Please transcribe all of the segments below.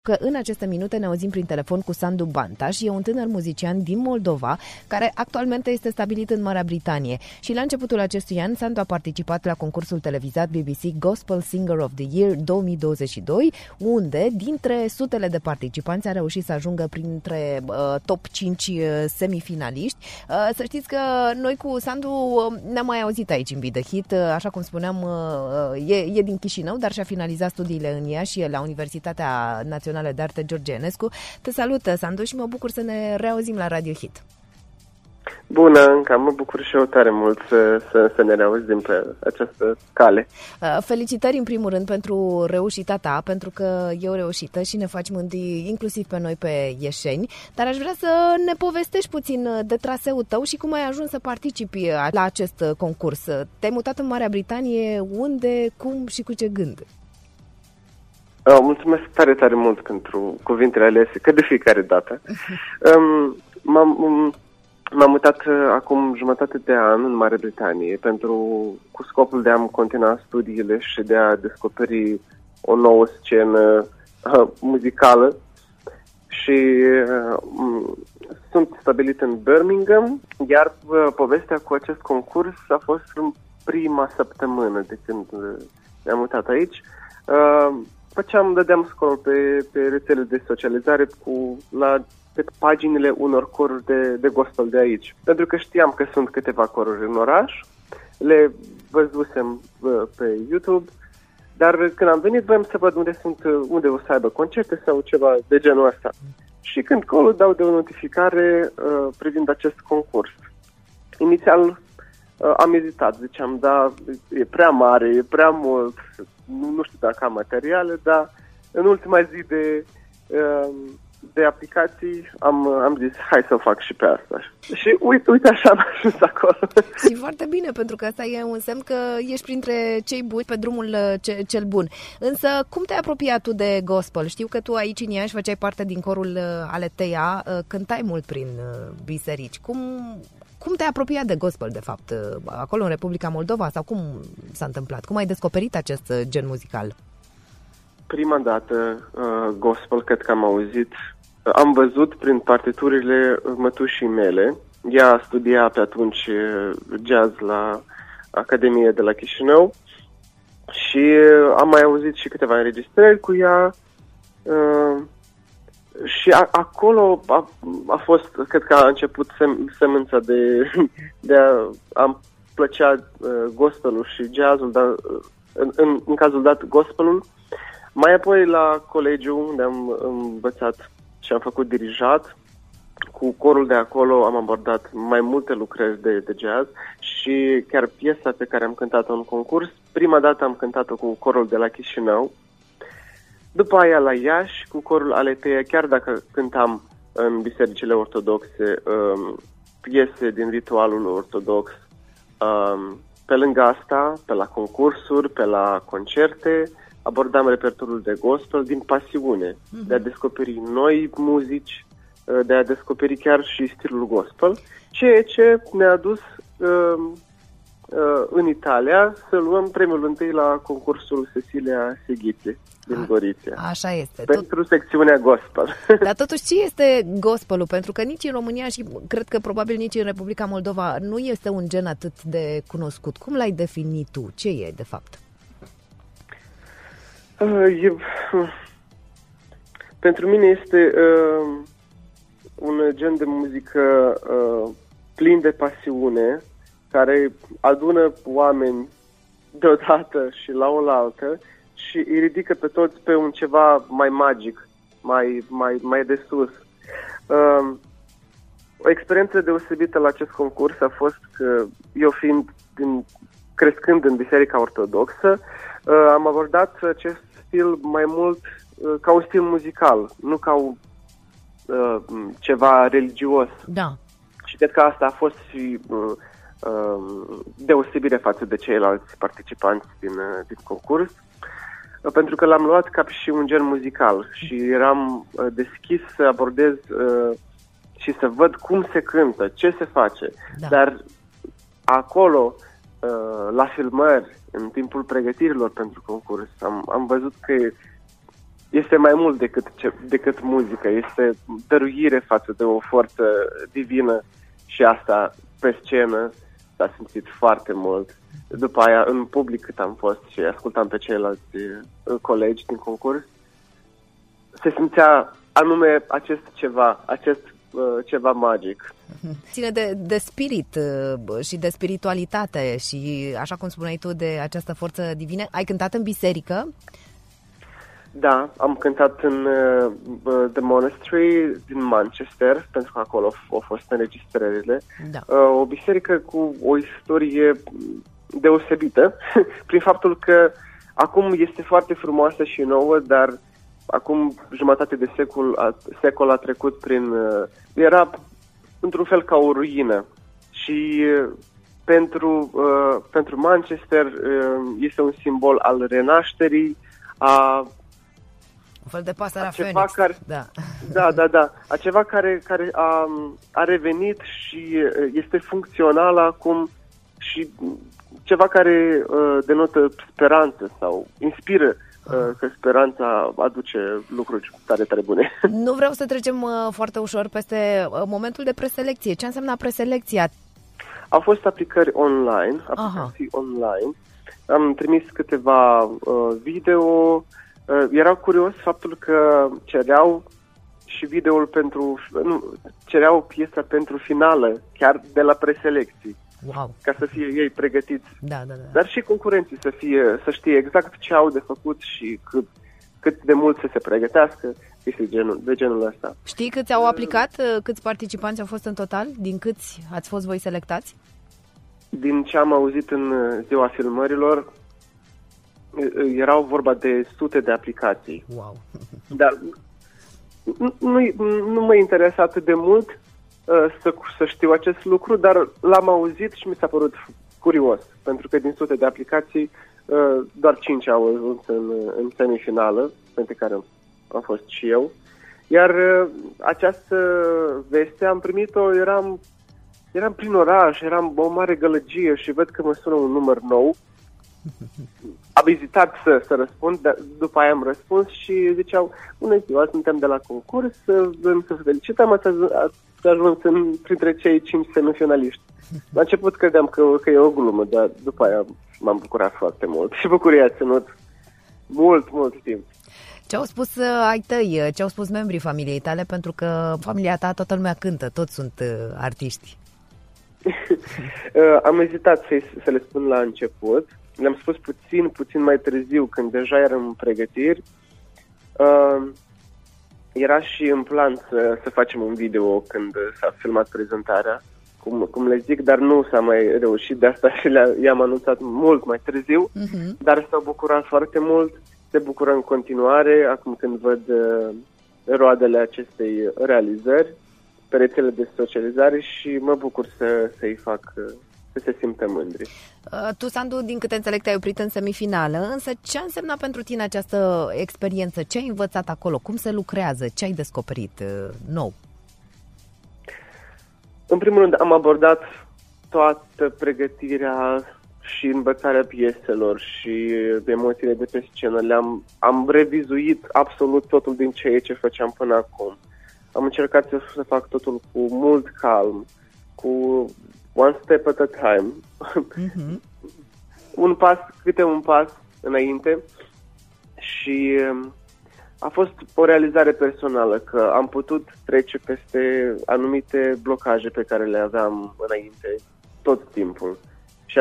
Că în aceste minute ne auzim prin telefon cu Sandu Bantaș, e un tânăr muzician din Moldova, care actualmente este stabilit în Marea Britanie. Și la începutul acestui an, Sandu a participat la concursul televizat BBC Gospel Singer of the Year 2022, unde, dintre sutele de participanți, a reușit să ajungă printre top 5 semifinaliști. Să știți că noi cu Sandu ne-am mai auzit aici în Be The Hit, așa cum spuneam, e din Chișinău, dar și-a finalizat studiile în Iași, la Universitatea Națională de Arte George Enescu. Te salută, Sandu, și mă bucur să ne reauzim la Radio Hit. Bună, încă mă bucur și eu tare mult să ne reauzim pe această cale. Felicitări în primul rând pentru reușita ta, pentru că e o reușită și ne faci mândri inclusiv pe noi, pe ieșeni, dar aș vrea să ne povestești puțin de traseul tău și cum ai ajuns să participi la acest concurs. Te-ai mutat în Marea Britanie, unde, cum și cu ce gând? Mulțumesc tare, tare mult pentru cuvintele alese, că de fiecare dată. M-am mutat acum jumătate de an în Marea Britanie cu scopul de a-mi continua studiile și de a descoperi o nouă scenă muzicală. Și sunt stabilit în Birmingham, iar povestea cu acest concurs a fost în prima săptămână de când ne-am mutat aici. Dădeam scroll pe rețele de socializare pe paginile unor coruri de gospel de aici. Pentru că știam că sunt câteva coruri în oraș, le văzusem pe YouTube, dar când am venit voiam să văd unde o să aibă concerte sau ceva de genul ăsta. Și când acolo dau de o notificare privind acest concurs. Inițial am ezitat, ziceam, da, e prea mare, e prea mult, nu știu dacă am materiale, dar în ultima zi de aplicații am zis, hai să o fac și pe asta. Și uite așa am ajuns acolo. Și foarte bine, pentru că asta e un semn că ești printre cei buni pe drumul cel bun. Însă, cum te-ai apropiat tu de gospel? Știu că tu aici în Iași făceai parte din corul Aleteia, cântai mult prin biserici. Cum te-ai apropiat de gospel, de fapt, acolo în Republica Moldova? Sau cum s-a întâmplat? Cum ai descoperit acest gen muzical? Prima dată gospel, cred că am auzit, am văzut prin partiturile mătușii mele. Ea studia pe atunci jazz la Academie de la Chișinău și am mai auzit și câteva înregistrări cu ea. Și acolo a fost, cred că a început semința de a-mi plăcea gospelul și jazzul, dar în cazul dat gospelul. Mai apoi la colegiu, unde am învățat și am făcut dirijat, cu corul de acolo am abordat mai multe lucrări de jazz și chiar piesa pe care am cântat-o în concurs, prima dată am cântat-o cu corul de la Chișinău. După aia la Iași, cu corul Aleteia, chiar dacă cântam în bisericile ortodoxe piese din ritualul ortodox, pe lângă asta, pe la concursuri, pe la concerte, abordam repertoriul de gospel din pasiune, de a descoperi noi muzici, de a descoperi chiar și stilul gospel, ceea ce ne-a dus în Italia să luăm premiul întâi la concursul Cecilia Seghiti din Gorizia. Așa este. Pentru secțiunea gospel. Dar totuși ce este gospelul? Pentru că nici în România și cred că probabil nici în Republica Moldova nu este un gen atât de cunoscut. Cum l-ai definit tu? Ce e de fapt? Pentru mine este un gen de muzică plin de pasiune, care adună oameni deodată și la oaltă și îi ridică pe toți pe un ceva mai magic, mai de sus. O experiență deosebită la acest concurs a fost că eu crescând în Biserica Ortodoxă, am abordat acest stil mai mult ca un stil muzical, nu ca ceva religios. Da. Și cred că asta a fost și deosebire față de ceilalți participanți din concurs, pentru că l-am luat ca și un gen muzical și eram deschis să abordez și să văd cum se cântă, ce se face. Da. Dar acolo, la filmări, în timpul pregătirilor pentru concurs, am văzut că este mai mult decât muzică, este dăruire față de o forță divină și asta pe scenă s-a simțit foarte mult. După aia, în public cât am fost și ascultam pe ceilalți colegi din concurs, se simțea anume acest ceva magic. Ține de spirit și de spiritualitate și, așa cum spuneai tu, de această forță divină. Ai cântat în biserică? Da, am cântat în The Monastery din Manchester, pentru că acolo au fost înregistrările. Da. O biserică cu o istorie deosebită, prin faptul că acum este foarte frumoasă și nouă, dar acum jumătate de secol a trecut prin... era într-un fel ca o ruină și pentru Manchester este un simbol al renașterii, un fel de pasărea Phoenix. Da. A ceva care a revenit și este funcțional acum și ceva care denotă speranță sau inspiră că speranța aduce lucruri tare, tare bune. Nu vreau să trecem foarte ușor peste momentul de preselecție. Ce înseamnă preselecția? Au fost aplicații online. Am trimis câteva video. Era curios faptul că cereau piesa pentru finală, chiar de la preselecții. Wow. Ca să fie ei pregătiți. Da. Dar și concurenții să știe exact ce au de făcut și cât de mult să se pregătească. Este de genul ăsta. Știi câți au aplicat? Câți participanți au fost în total? Din câți ați fost voi selectați? Din ce am auzit în ziua filmărilor, erau vorba de sute de aplicații. Wow. Dar nu mă interesa atât de mult să știu acest lucru, dar l-am auzit și mi s-a părut curios, pentru că din sute de aplicații doar 5 au ajuns în semifinală, pentru care am fost și eu. Iar această veste am primit-o, eram prin oraș, eram o mare gălăgie și văd că mă sună un număr nou. Am ezitat să răspund, dar după aia am răspuns și ziceau: bună ziua, suntem de la concurs, vrem să vă felicităm, ați ajuns printre cei 5 semifinaliști. La început credeam că e o glumă, dar după aia m-am bucurat foarte mult și bucuria a ținut mult timp. Ce au spus ai tăi, ce au spus membrii familiei tale, pentru că familia ta toată lumea cântă, toți sunt artiști? Am ezitat să le spun la început. Le-am spus puțin mai târziu, când deja eram în pregătiri. Era și în plan să facem un video când s-a filmat prezentarea, cum le zic, dar nu s-a mai reușit, de asta și i-am anunțat mult mai târziu, dar s-au bucurat foarte mult, se bucură în continuare, acum când văd roadele acestei realizări pe rețele de socializare și mă bucur să-i fac să se simtă mândri. Tu, Sandu, din câte înțeleg, te-ai oprit în semifinală, însă ce a însemnat pentru tine această experiență? Ce ai învățat acolo? Cum se lucrează? Ce ai descoperit nou? În primul rând, am abordat toată pregătirea și învățarea pieselor și emoțiile de pe scenă. Am revizuit absolut totul din ce făceam până acum. Am încercat să fac totul cu mult calm, cu one step at a time. Câte un pas înainte și a fost o realizare personală că am putut trece peste anumite blocaje pe care le aveam înainte tot timpul. Și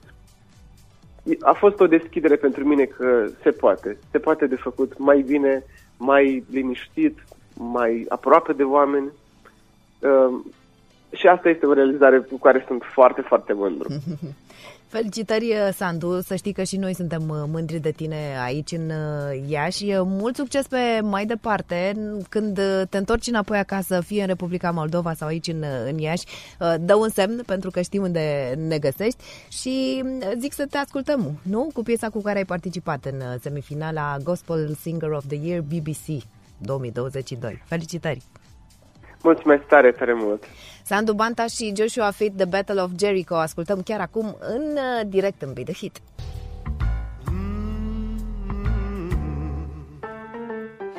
a fost o deschidere pentru mine că se poate de făcut mai bine, mai liniștit, mai aproape de oameni. Și asta este o realizare cu care sunt foarte, foarte mândru. Felicitări, Sandu, să știi că și noi suntem mândri de tine aici în Iași. Mult succes pe mai departe, când te întorci înapoi acasă, fie în Republica Moldova sau aici în Iași, dă un semn, pentru că știm unde ne găsești și zic să te ascultăm, nu? Cu piesa cu care ai participat în semifinala Gospel Singer of the Year BBC 2022. Felicitări! Mulțumesc tare, tare mult! Sandu Bantaș și Joshua Fit, The Battle of Jericho, ascultăm chiar acum în direct în Be The Hit.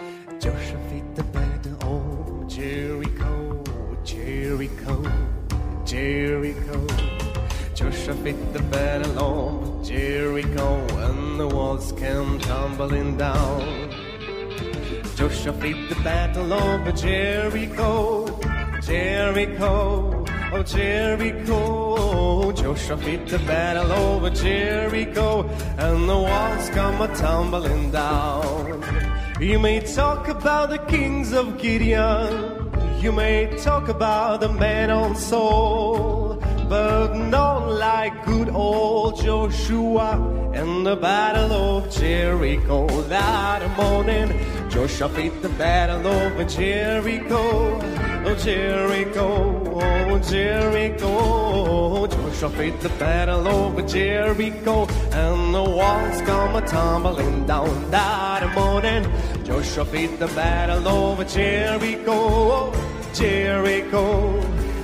Jericho, Jericho. Joshua fit the battle of Jericho, and the walls came tumbling down. Joshua fit the battle of Jericho, Jericho, oh Jericho. Joshua fit the battle of Jericho, and the walls come a-tumbling down. You may talk about the kings of Gideon, you may talk about the man on Saul, but none like good old Joshua and the battle of Jericho. That morning, Joshua fit the battle of Jericho, oh Jericho, oh Jericho. Joshua fit the battle of Jericho, and the walls come a-tumbling down. That morning, Joshua fit the battle of Jericho, oh Jericho,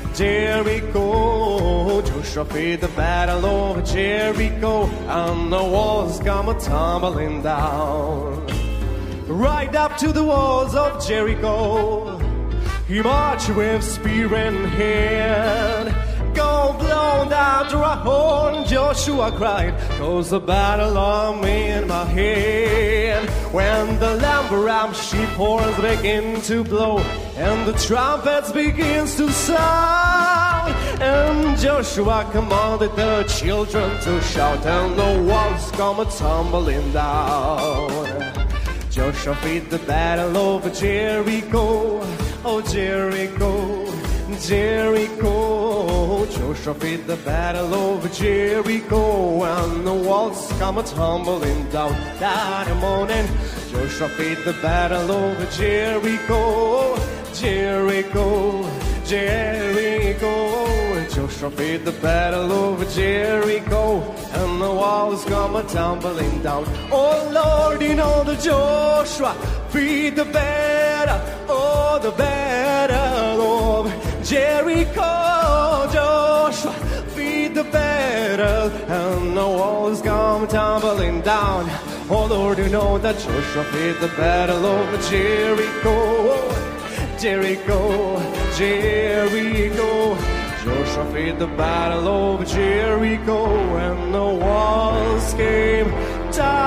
Jericho. Joshua fit the battle of Jericho, and the walls come a-tumbling down. Right up to the walls of Jericho, he marched with spear in hand. Go blow down to a horn, Joshua cried, 'cause the battle on me in my hand. When the lamb sheep horns begin to blow, and the trumpets begins to sound, and Joshua commanded the children to shout, and the walls come a-tumbling down. Joshua fit the battle of Jericho, oh Jericho, Jericho. Joshua fit the battle of Jericho, and the walls come a-tumbling down. That morning, Joshua fit the battle of Jericho, Jericho, Jericho. Joshua fit the battle of Jericho, and the walls come a-tumbling down. Oh Lord, you know the Joshua fit the battle, oh the battle of Jericho. Joshua fit the battle, and the walls come tumbling down. Oh Lord, you know that Joshua fit the battle of Jericho, Jericho, Jericho. Joshua fit the battle of Jericho, and the walls came down.